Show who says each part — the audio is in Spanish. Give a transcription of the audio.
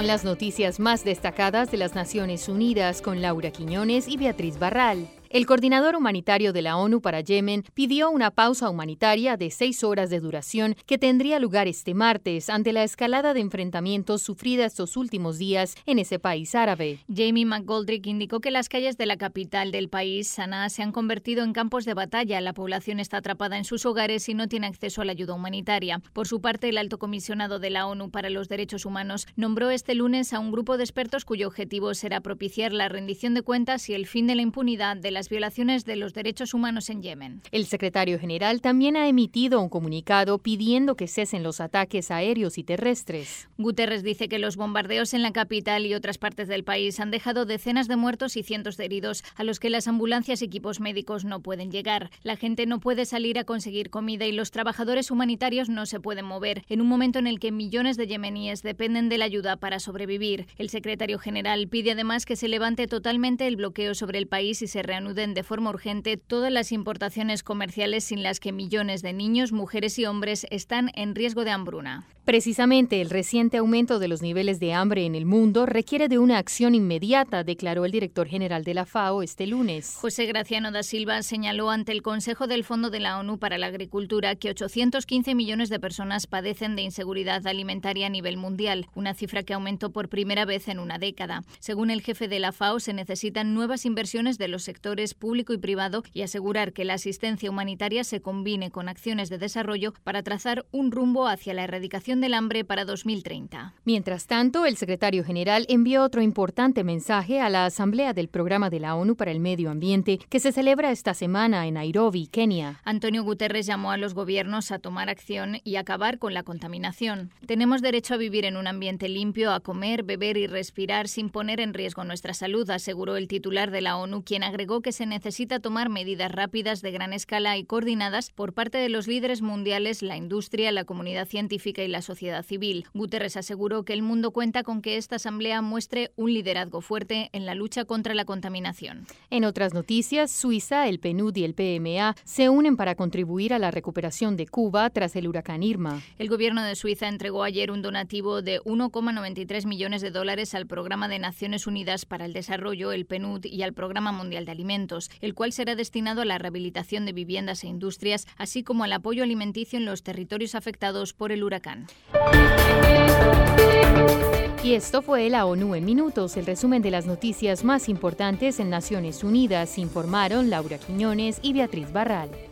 Speaker 1: son las noticias más destacadas de las Naciones Unidas con Laura Quiñones y Beatriz Barral. El coordinador humanitario de la ONU para Yemen pidió una pausa humanitaria de 6 horas de duración que tendría lugar este martes ante la escalada de enfrentamientos sufrida estos últimos días en ese país árabe.
Speaker 2: Jamie McGoldrick indicó que las calles de la capital del país, Sanaa, se han convertido en campos de batalla. La población está atrapada en sus hogares y no tiene acceso a la ayuda humanitaria. Por su parte, el alto comisionado de la ONU para los Derechos Humanos nombró este lunes a un grupo de expertos cuyo objetivo será propiciar la rendición de cuentas y el fin de la impunidad de las violaciones de los derechos humanos en Yemen.
Speaker 1: El secretario general también ha emitido un comunicado pidiendo que cesen los ataques aéreos y terrestres.
Speaker 2: Guterres dice que los bombardeos en la capital y otras partes del país han dejado decenas de muertos y cientos de heridos a los que las ambulancias y equipos médicos no pueden llegar. La gente no puede salir a conseguir comida y los trabajadores humanitarios no se pueden mover en un momento en el que millones de yemeníes dependen de la ayuda para sobrevivir. El secretario general pide además que se levante totalmente el bloqueo sobre el país y se reanuden de forma urgente todas las importaciones comerciales sin las que millones de niños, mujeres y hombres están en riesgo de hambruna.
Speaker 1: Precisamente el reciente aumento de los niveles de hambre en el mundo requiere de una acción inmediata, declaró el director general de la FAO este lunes.
Speaker 2: José Graciano da Silva señaló ante el Consejo del Fondo de la ONU para la Agricultura que 815 millones de personas padecen de inseguridad alimentaria a nivel mundial, una cifra que aumentó por primera vez en una década. Según el jefe de la FAO, se necesitan nuevas inversiones de los sectores público y privado y asegurar que la asistencia humanitaria se combine con acciones de desarrollo para trazar un rumbo hacia la erradicación del hambre para 2030.
Speaker 1: Mientras tanto, el secretario general envió otro importante mensaje a la Asamblea del Programa de la ONU para el Medio Ambiente que se celebra esta semana en Nairobi, Kenia.
Speaker 2: Antonio Guterres llamó a los gobiernos a tomar acción y acabar con la contaminación. Tenemos derecho a vivir en un ambiente limpio, a comer, beber y respirar sin poner en riesgo nuestra salud, aseguró el titular de la ONU, quien agregó que se necesita tomar medidas rápidas de gran escala y coordinadas por parte de los líderes mundiales, la industria, la comunidad científica y la sociedad civil. Guterres aseguró que el mundo cuenta con que esta asamblea muestre un liderazgo fuerte en la lucha contra la contaminación.
Speaker 1: En otras noticias, Suiza, el PNUD y el PMA se unen para contribuir a la recuperación de Cuba tras el huracán Irma.
Speaker 2: El gobierno de Suiza entregó ayer un donativo de $1,93 millones al Programa de Naciones Unidas para el Desarrollo, el PNUD, y al Programa Mundial de Alimentos, el cual será destinado a la rehabilitación de viviendas e industrias, así como al apoyo alimenticio en los territorios afectados por el huracán.
Speaker 1: Y esto fue la ONU en minutos, el resumen de las noticias más importantes en Naciones Unidas. Informaron Laura Quiñones y Beatriz Barral.